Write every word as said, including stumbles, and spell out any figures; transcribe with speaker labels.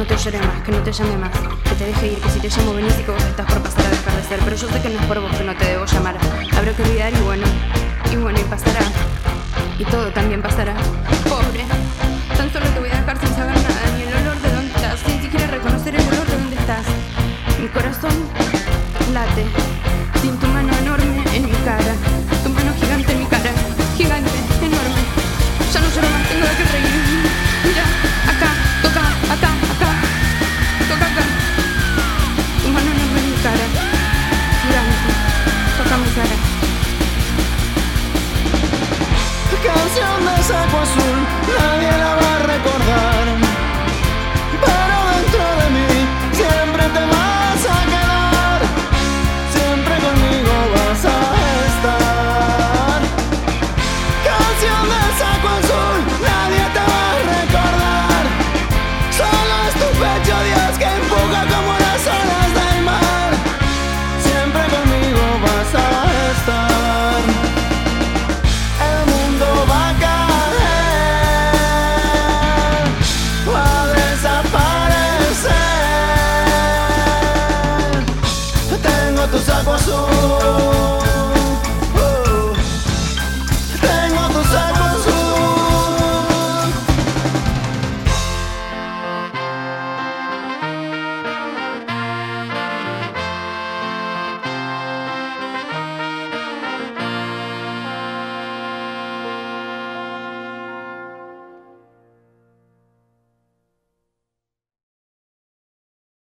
Speaker 1: no te llore más, que no te llame más, que te deje ir, que si te llamo venís y que vos estás por pasar a dejar de ser. Pero yo sé que no es por vos que no te debo llamar. Habrá que olvidar y bueno, y bueno, y pasará. Y todo también pasará. Pobre, tan solo te voy a dejar sin saber nada, ni el olor de dónde estás, sin siquiera reconocer el olor de dónde estás. Mi corazón late, sin tu mano enorme en mi cara, tu mano gigante en mi cara, gigante, enorme. Ya no lloro más, tengo de qué reír. Mira, acá, toca, acá, acá, toca acá. Tu mano enorme en mi cara, gigante, toca mi cara.
Speaker 2: Canción de saco azul, nadie la va a recordar, pero dentro de mí siempre te vas a quedar, siempre conmigo vas a estar. Canción de saco azul, nadie te va a recordar, solo es tu pecho, Dios, que empuja como las olas del mar, siempre conmigo vas a estar. Tu saco azul.